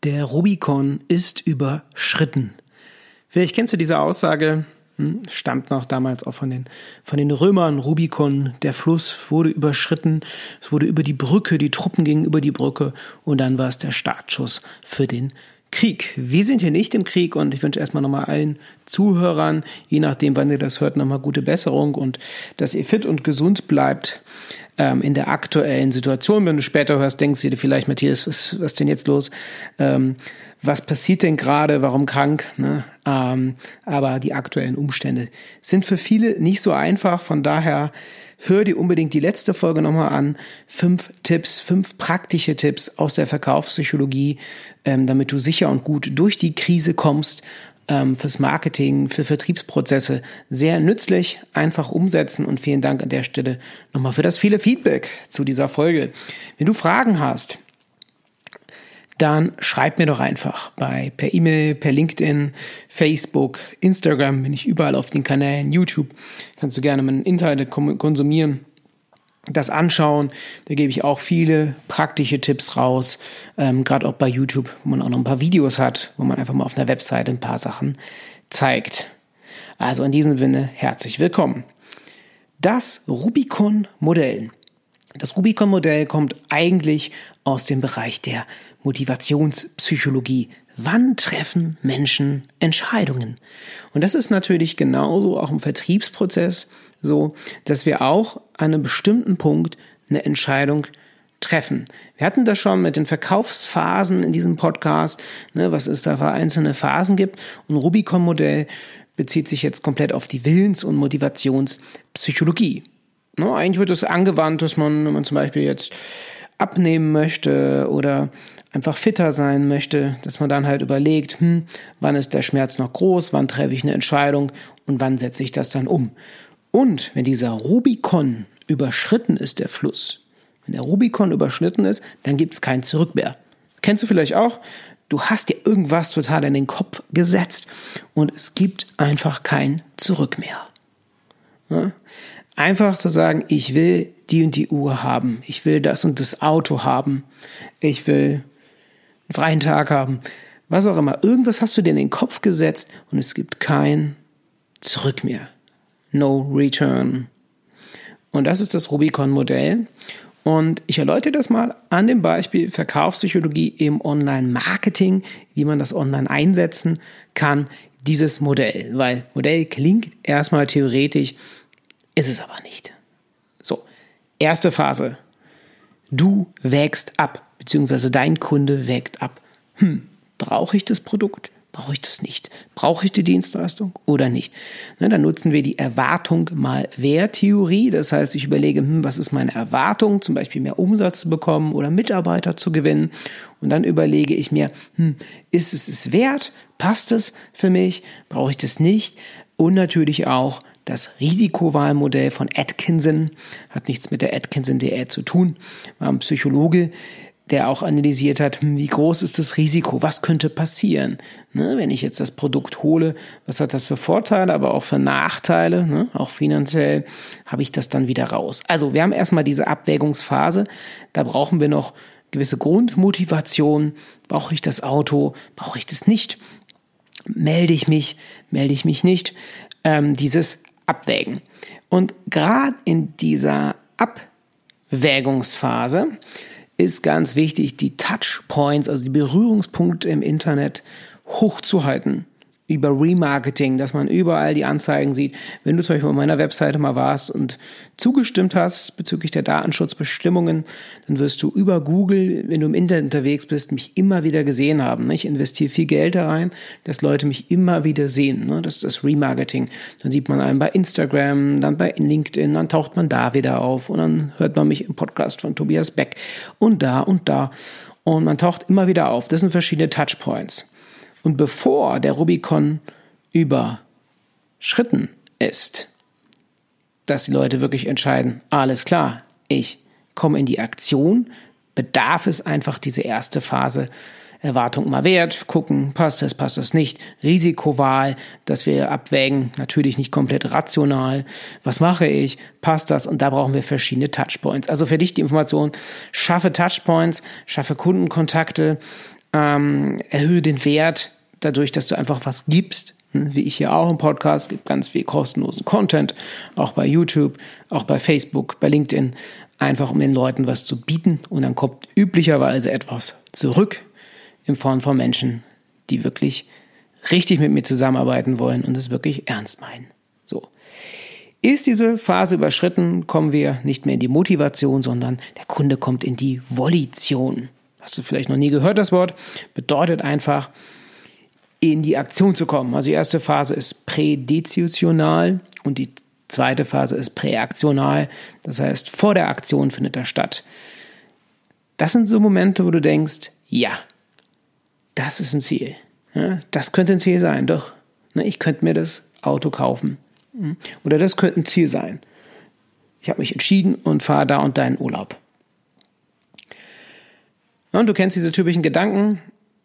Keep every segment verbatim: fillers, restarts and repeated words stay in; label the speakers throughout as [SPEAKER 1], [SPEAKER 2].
[SPEAKER 1] Der Rubikon ist überschritten. Vielleicht kennst du diese Aussage, hm, stammt noch damals auch von den, von den Römern. Rubikon, der Fluss wurde überschritten, es wurde über die Brücke, die Truppen gingen über die Brücke und dann war es der Startschuss für den Krieg. Wir sind hier nicht im Krieg und ich wünsche erstmal nochmal allen Zuhörern, je nachdem, wann ihr das hört, nochmal gute Besserung und dass ihr fit und gesund bleibt ähm, in der aktuellen Situation. Wenn du später hörst, denkst du dir vielleicht, Matthias, was, was denn jetzt los? Ähm, was passiert denn gerade? Warum krank? Ne? Ähm, aber die aktuellen Umstände sind für viele nicht so einfach. Von daher hör dir unbedingt die letzte Folge nochmal an. Fünf Tipps, fünf praktische Tipps aus der Verkaufspsychologie, ähm, damit du sicher und gut durch die Krise kommst. Ähm, fürs Marketing, für Vertriebsprozesse sehr nützlich, einfach umsetzen und vielen Dank an der Stelle nochmal für das viele Feedback zu dieser Folge. Wenn du Fragen hast, dann schreib mir doch einfach bei per E-Mail, per LinkedIn, Facebook, Instagram, bin ich überall auf den Kanälen, YouTube, kannst du gerne meinen Inhalte konsumieren, das anschauen, da gebe ich auch viele praktische Tipps raus, ähm, gerade auch bei YouTube, wo man auch noch ein paar Videos hat, wo man einfach mal auf einer Webseite ein paar Sachen zeigt. Also in diesem Sinne, herzlich willkommen. Das Rubikon-Modell. Das Rubikon-Modell kommt eigentlich aus dem Bereich der Motivationspsychologie. Wann treffen Menschen Entscheidungen? Und das ist natürlich genauso auch im Vertriebsprozess so, dass wir auch an einem bestimmten Punkt eine Entscheidung treffen. Wir hatten das schon mit den Verkaufsphasen in diesem Podcast, ne, was es da für einzelne Phasen gibt. Und Rubikon-Modell bezieht sich jetzt komplett auf die Willens- und Motivationspsychologie. Ne, eigentlich wird es angewandt, dass man, wenn man zum Beispiel jetzt abnehmen möchte oder einfach fitter sein möchte, dass man dann halt überlegt, hm, wann ist der Schmerz noch groß, wann treffe ich eine Entscheidung und wann setze ich das dann um. Und wenn dieser Rubikon überschritten ist, der Fluss, wenn der Rubikon überschritten ist, dann gibt es kein Zurück mehr. Kennst du vielleicht auch? Du hast dir irgendwas total in den Kopf gesetzt und es gibt einfach kein Zurück mehr. Ja? Einfach zu sagen, ich will die und die Uhr haben, ich will das und das Auto haben, ich will einen freien Tag haben, was auch immer. Irgendwas hast du dir in den Kopf gesetzt und es gibt kein Zurück mehr. No return. Und das ist das Rubikon-Modell. Und ich erläutere das mal an dem Beispiel Verkaufspsychologie im Online-Marketing, wie man das online einsetzen kann, dieses Modell. Weil Modell klingt erstmal theoretisch, ist es aber nicht. So, erste Phase. Du wägst ab, beziehungsweise dein Kunde wägt ab. Hm, brauche ich das Produkt? Brauche ich das nicht? Brauche ich die Dienstleistung oder nicht? Ne, dann nutzen wir die Erwartung mal Wert-Theorie. Das heißt, ich überlege, hm, was ist meine Erwartung? Zum Beispiel mehr Umsatz zu bekommen oder Mitarbeiter zu gewinnen. Und dann überlege ich mir, hm, ist es es wert? Passt es für mich? Brauche ich das nicht? Und natürlich auch das Risikowahlmodell von Atkinson, hat nichts mit der Atkinson-Diät zu tun, war ein Psychologe, der auch analysiert hat, wie groß ist das Risiko, was könnte passieren, ne, wenn ich jetzt das Produkt hole, was hat das für Vorteile, aber auch für Nachteile, ne, auch finanziell habe ich das dann wieder raus. Also wir haben erstmal diese Abwägungsphase, da brauchen wir noch gewisse Grundmotivation, brauche ich das Auto, brauche ich das nicht, melde ich mich, melde ich mich nicht, ähm, dieses Abwägen. Und gerade in dieser Abwägungsphase ist ganz wichtig, die Touchpoints, also die Berührungspunkte im Internet hochzuhalten. Über Remarketing, dass man überall die Anzeigen sieht. Wenn du zum Beispiel auf meiner Webseite mal warst und zugestimmt hast bezüglich der Datenschutzbestimmungen, dann wirst du über Google, wenn du im Internet unterwegs bist, mich immer wieder gesehen haben. Ich investiere viel Geld da rein, dass Leute mich immer wieder sehen. Das ist das Remarketing. Dann sieht man einen bei Instagram, dann bei LinkedIn, dann taucht man da wieder auf und dann hört man mich im Podcast von Tobias Beck und da und da. Und man taucht immer wieder auf. Das sind verschiedene Touchpoints. Und bevor der Rubikon überschritten ist, dass die Leute wirklich entscheiden, alles klar, ich komme in die Aktion, bedarf es einfach diese erste Phase, Erwartung mal Wert, gucken, passt das, passt das nicht, Risikowahl, dass wir abwägen, natürlich nicht komplett rational, was mache ich, passt das, und da brauchen wir verschiedene Touchpoints. Also für dich die Information, schaffe Touchpoints, schaffe Kundenkontakte, ähm, erhöhe den Wert dadurch, dass du einfach was gibst, wie ich hier auch im Podcast, gibt ganz viel kostenlosen Content, auch bei YouTube, auch bei Facebook, bei LinkedIn, einfach um den Leuten was zu bieten und dann kommt üblicherweise etwas zurück in Form von Menschen, die wirklich richtig mit mir zusammenarbeiten wollen und es wirklich ernst meinen. So. Ist diese Phase überschritten, kommen wir nicht mehr in die Motivation, sondern der Kunde kommt in die Volition. Hast du vielleicht noch nie gehört, das Wort? Bedeutet einfach, in die Aktion zu kommen. Also die erste Phase ist prädizional und die zweite Phase ist präaktional. Das heißt, vor der Aktion findet das statt. Das sind so Momente, wo du denkst, ja, das ist ein Ziel. Ja, das könnte ein Ziel sein, doch. Ne, ich könnte mir das Auto kaufen. Oder das könnte ein Ziel sein. Ich habe mich entschieden und fahre da und da in Urlaub. Und du kennst diese typischen Gedanken.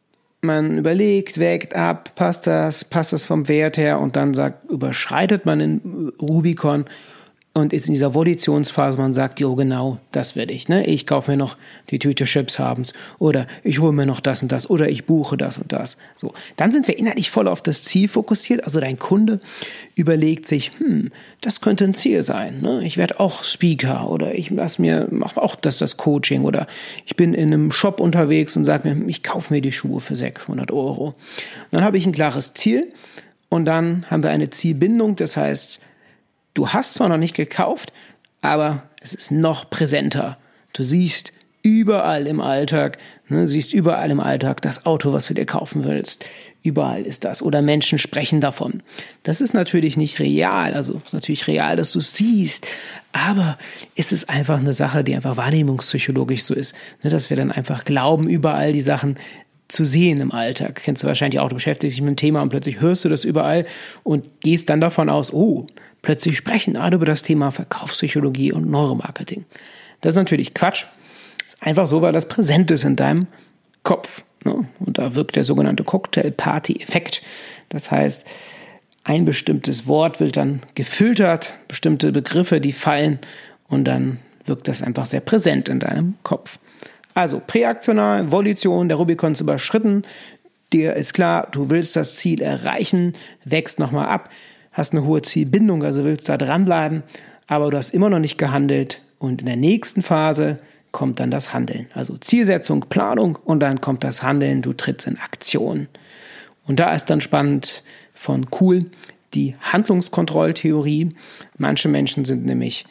[SPEAKER 1] Man überlegt, wägt ab, passt das, passt das vom Wert her und dann sagt, überschreitet man den Rubikon und ist in dieser Volitionsphase, man sagt, jo genau, das werde ich. Ne? Ich kaufe mir noch die Tüte Chips abends oder ich hole mir noch das und das oder ich buche das und das. So, dann sind wir inhaltlich voll auf das Ziel fokussiert. Also dein Kunde überlegt sich, hm, das könnte ein Ziel sein. Ne? Ich werde auch Speaker oder ich lass mir, mache auch das, das Coaching oder ich bin in einem Shop unterwegs und sage mir, ich kaufe mir die Schuhe für sechshundert Euro. Und dann habe ich ein klares Ziel und dann haben wir eine Zielbindung, das heißt, du hast zwar noch nicht gekauft, aber es ist noch präsenter. Du siehst überall im Alltag, ne, siehst überall im Alltag das Auto, was du dir kaufen willst. Überall ist das. Oder Menschen sprechen davon. Das ist natürlich nicht real. Also es ist natürlich real, dass du es siehst. Aber es ist einfach eine Sache, die einfach wahrnehmungspsychologisch so ist. Ne, dass wir dann einfach glauben, überall die Sachen zu sehen im Alltag. Kennst du wahrscheinlich auch, du beschäftigst dich mit dem Thema und plötzlich hörst du das überall und gehst dann davon aus, oh, plötzlich sprechen alle über das Thema Verkaufspsychologie und Neuromarketing. Das ist natürlich Quatsch. Das ist einfach so, weil das präsent ist in deinem Kopf. Ne? Und da wirkt der sogenannte Cocktail-Party-Effekt. Das heißt, ein bestimmtes Wort wird dann gefiltert, bestimmte Begriffe, die fallen und dann wirkt das einfach sehr präsent in deinem Kopf. Also präaktional, Volition, der Rubikon ist überschritten. Dir ist klar, du willst das Ziel erreichen, wächst nochmal ab, hast eine hohe Zielbindung, also willst da dranbleiben, aber du hast immer noch nicht gehandelt und in der nächsten Phase kommt dann das Handeln. Also Zielsetzung, Planung und dann kommt das Handeln, du trittst in Aktion. Und da ist dann spannend von Kuhl die Handlungskontrolltheorie. Manche Menschen sind nämlich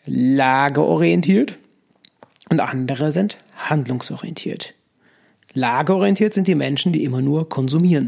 [SPEAKER 1] lageorientiert und andere sind handlungsorientiert. Lageorientiert sind die Menschen, die immer nur konsumieren.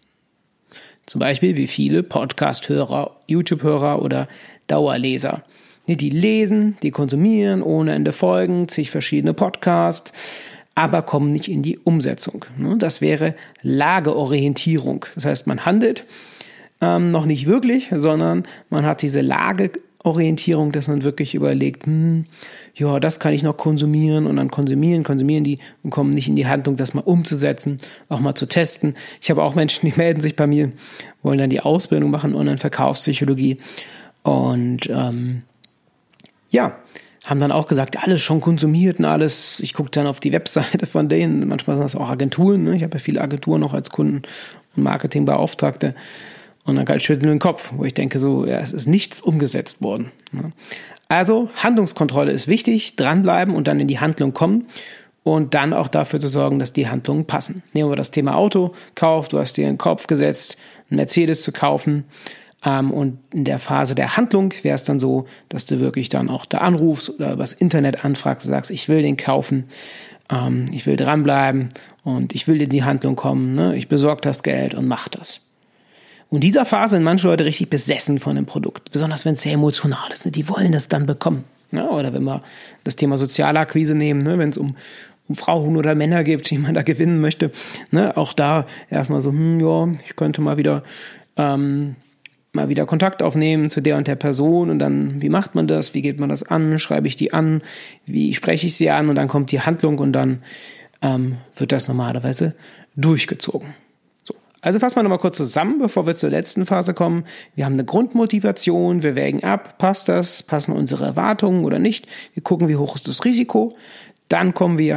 [SPEAKER 1] Zum Beispiel wie viele Podcast-Hörer, YouTube-Hörer oder Dauerleser. Die lesen, die konsumieren, ohne Ende folgen, zig verschiedene Podcasts, aber kommen nicht in die Umsetzung. Das wäre Lageorientierung. Das heißt, man handelt ähm, noch nicht wirklich, sondern man hat diese Lageorientierung, dass man wirklich überlegt, hm, ja, das kann ich noch konsumieren und dann konsumieren, konsumieren die und kommen nicht in die Handlung, das mal umzusetzen, auch mal zu testen. Ich habe auch Menschen, die melden sich bei mir, wollen dann die Ausbildung machen und dann Verkaufspsychologie und ähm, ja, haben dann auch gesagt, alles schon konsumiert und alles. Ich gucke dann auf die Webseite von denen, manchmal sind das auch Agenturen, ne? Ich habe ja viele Agenturen noch als Kunden und Marketingbeauftragte und dann galt schütteln den Kopf, wo ich denke so, ja, es ist nichts umgesetzt worden. Ne? Also Handlungskontrolle ist wichtig, dranbleiben und dann in die Handlung kommen und dann auch dafür zu sorgen, dass die Handlungen passen. Nehmen wir das Thema Autokauf, du hast dir in den Kopf gesetzt, einen Mercedes zu kaufen ähm, und in der Phase der Handlung wäre es dann so, dass du wirklich dann auch da anrufst oder übers Internet anfragst und sagst, ich will den kaufen, ähm, ich will dranbleiben und ich will in die Handlung kommen, ne? Ich besorge das Geld und mach das. Und in dieser Phase sind manche Leute richtig besessen von dem Produkt, besonders wenn es sehr emotional ist. Ne? Die wollen das dann bekommen. Ne? Oder wenn wir das Thema soziale Akquise nehmen, ne? Wenn es um, um Frauen oder Männer gibt, die man da gewinnen möchte. Ne? Auch da erstmal so, hm, ja, ich könnte mal wieder, ähm, mal wieder Kontakt aufnehmen zu der und der Person. Und dann, wie macht man das? Wie geht man das an? Schreibe ich die an? Wie spreche ich sie an? Und dann kommt die Handlung und dann ähm, wird das normalerweise durchgezogen. Also fassen wir nochmal kurz zusammen, bevor wir zur letzten Phase kommen. Wir haben eine Grundmotivation, wir wägen ab, passt das, passen unsere Erwartungen oder nicht. Wir gucken, wie hoch ist das Risiko. Dann kommen wir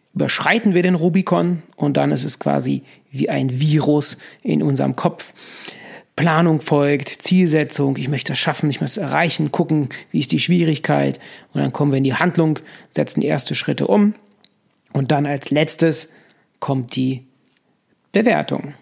[SPEAKER 1] überschreiten wir den Rubikon und dann ist es quasi wie ein Virus in unserem Kopf. Planung folgt, Zielsetzung, ich möchte das schaffen, ich möchte es erreichen, gucken, wie ist die Schwierigkeit und dann kommen wir in die Handlung, setzen die ersten Schritte um und dann als letztes kommt die Bewertung.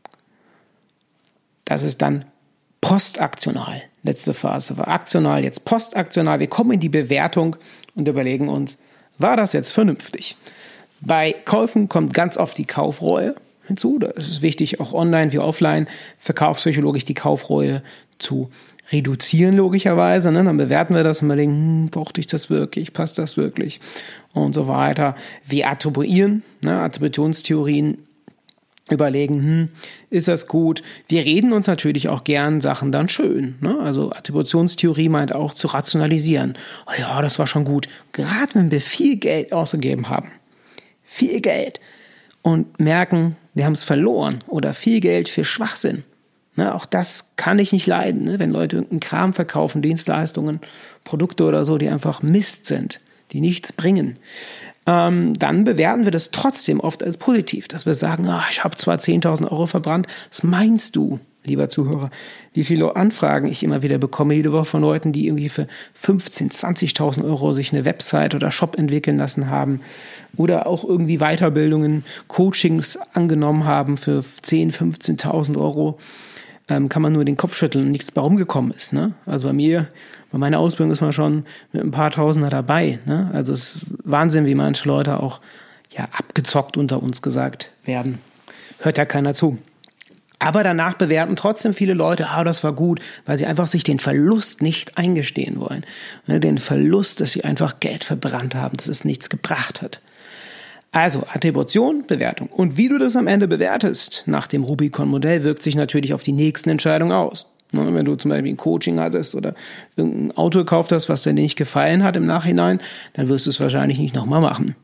[SPEAKER 1] Das ist dann postaktional. Letzte Phase war aktional, jetzt postaktional. Wir kommen in die Bewertung und überlegen uns, war das jetzt vernünftig? Bei Käufen kommt ganz oft die Kaufreue hinzu. Da ist es wichtig, auch online wie offline, verkaufspsychologisch die Kaufreue zu reduzieren, logischerweise. Ne? Dann bewerten wir das und überlegen, hm, brauchte ich das wirklich, passt das wirklich und so weiter. Wir attribuieren, ne? Attributionstheorien überlegen, hm, ist das gut? Wir reden uns natürlich auch gern Sachen dann schön. Ne? Also Attributionstheorie meint auch zu rationalisieren. Oh ja, das war schon gut. Gerade wenn wir viel Geld ausgegeben haben, viel Geld und merken, wir haben es verloren oder viel Geld für Schwachsinn. Ne? Auch das kann ich nicht leiden, ne? Wenn Leute irgendeinen Kram verkaufen, Dienstleistungen, Produkte oder so, die einfach Mist sind, die nichts bringen. Ähm, dann bewerten wir das trotzdem oft als positiv, dass wir sagen, ah, ich habe zwar zehntausend Euro verbrannt, was meinst du, lieber Zuhörer, wie viele Anfragen ich immer wieder bekomme jede Woche von Leuten, die irgendwie für fünfzehntausend, zwanzigtausend Euro sich eine Website oder Shop entwickeln lassen haben oder auch irgendwie Weiterbildungen, Coachings angenommen haben für zehntausend, fünfzehntausend Euro, ähm, kann man nur den Kopf schütteln und nichts bei rumgekommen ist. Ne? Also bei mir, bei meiner Ausbildung ist man schon mit ein paar Tausender dabei. Ne? Also es ist Wahnsinn, wie manche Leute auch ja, abgezockt unter uns gesagt werden. Hört ja keiner zu. Aber danach bewerten trotzdem viele Leute, ah, das war gut, weil sie einfach sich den Verlust nicht eingestehen wollen. Den Verlust, dass sie einfach Geld verbrannt haben, dass es nichts gebracht hat. Also Attribution, Bewertung. Und wie du das am Ende bewertest, nach dem Rubicon-Modell, wirkt sich natürlich auf die nächsten Entscheidungen aus. Wenn du zum Beispiel ein Coaching hattest oder irgendein Auto gekauft hast, was dir nicht gefallen hat im Nachhinein, dann wirst du es wahrscheinlich nicht nochmal machen.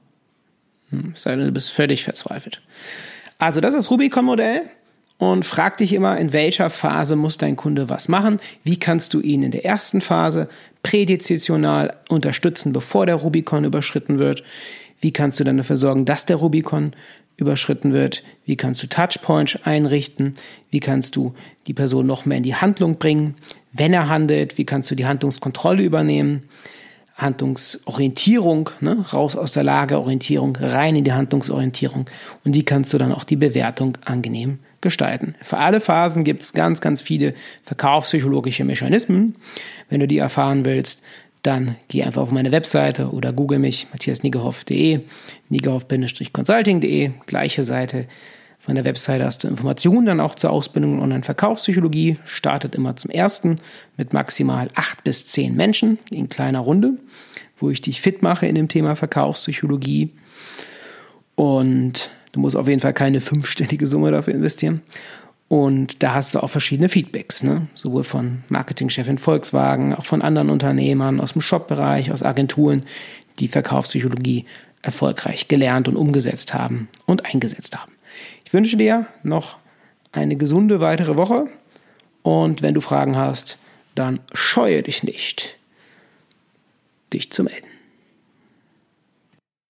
[SPEAKER 1] Es sei denn, du bist völlig verzweifelt. Also das ist das Rubicon-Modell. Und frag dich immer, in welcher Phase muss dein Kunde was machen? Wie kannst du ihn in der ersten Phase prädizional unterstützen, bevor der Rubicon überschritten wird? Wie kannst du dann dafür sorgen, dass der Rubicon überschritten wird? Wie kannst du Touchpoints einrichten? Wie kannst du die Person noch mehr in die Handlung bringen? Wenn er handelt, wie kannst du die Handlungskontrolle übernehmen? Handlungsorientierung, ne? Raus aus der Lagerorientierung, rein in die Handlungsorientierung. Und wie kannst du dann auch die Bewertung angenehm gestalten? Für alle Phasen gibt es ganz, ganz viele verkaufspsychologische Mechanismen. Wenn du die erfahren willst, dann geh einfach auf meine Webseite oder google mich, matthias niegehoff punkt de, niegehoff Bindestrich consulting punkt de, gleiche Seite. Von der Webseite hast du Informationen dann auch zur Ausbildung in Online-Verkaufspsychologie. Startet immer zum ersten mit maximal acht bis zehn Menschen in kleiner Runde, wo ich dich fit mache in dem Thema Verkaufspsychologie. Und du musst auf jeden Fall keine fünfstellige Summe dafür investieren. Und da hast du auch verschiedene Feedbacks, ne? Sowohl von Marketingchefin Volkswagen, auch von anderen Unternehmern aus dem Shop-Bereich, aus Agenturen, die Verkaufspsychologie erfolgreich gelernt und umgesetzt haben und eingesetzt haben. Ich wünsche dir noch eine gesunde weitere Woche und wenn du Fragen hast, dann scheue dich nicht, dich zu melden.